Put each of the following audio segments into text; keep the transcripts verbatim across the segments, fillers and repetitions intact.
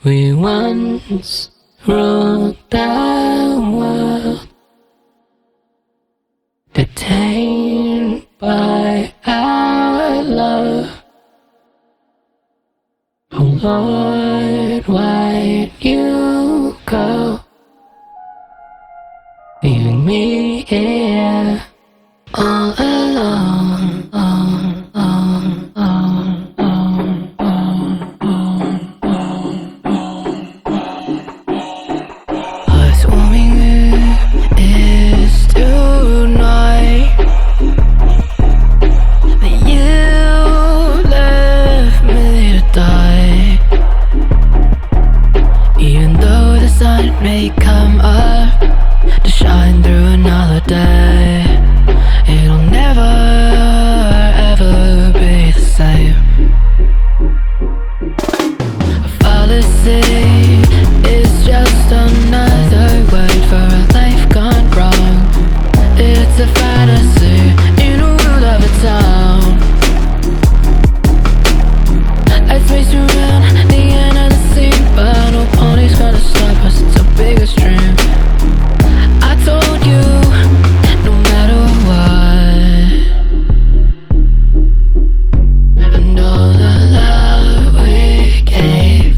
We once ruled the world, detained by our love. Oh Lord, why'd you go, leaving me here all alone, alone, alone, alone, alone, alone, alone. What's warming me is tonight that you left me to die. Even though the sun may come up to shine through another day, it'll never, ever be the same. A fallacy is just another word for a life gone wrong. It's a fantasy in a world of its own. Let's race around the end of the scene, but no pony's gonna stop us. It's our biggest dream. I told you, no matter what, and all the love we gave,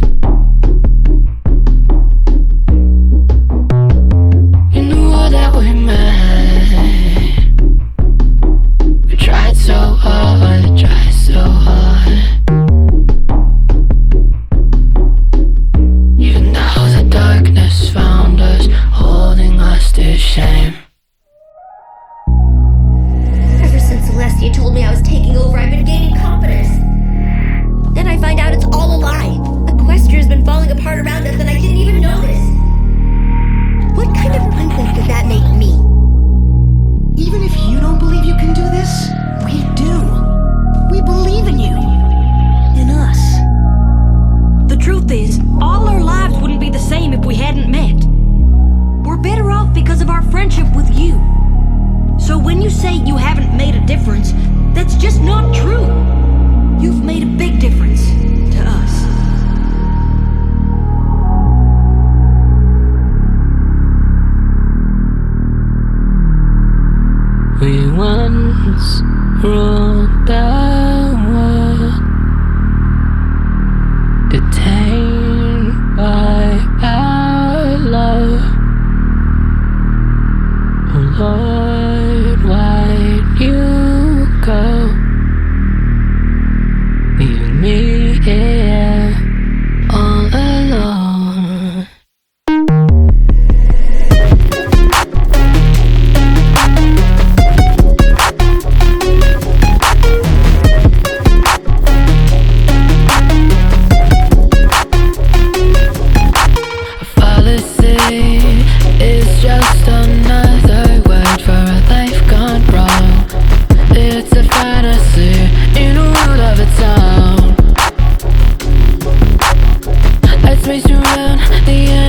in the world that we made, we tried so hard, tried so hard. Even though the darkness found us, holding us to shame. Ever since Celestia told me I was taking over, I've been gaining confidence. Then I find out it's all a lie. Equestria's been falling apart around us and I didn't even notice. What kind of princess does that make me? Even if you don't believe you can do this, we do. We believe in you. In us. The truth is, all our lives wouldn't be the same if we hadn't met. We're better off because of our friendship with you. So when you say you haven't made a difference, that's just not true. You've made a big difference to us. We once ruled the world, detained by our love. Oh Lord, why'd you go, leaving me here all alone? A fallacy is just another word for a life gone wrong. It's a fantasy in a world of its own. Let's race around the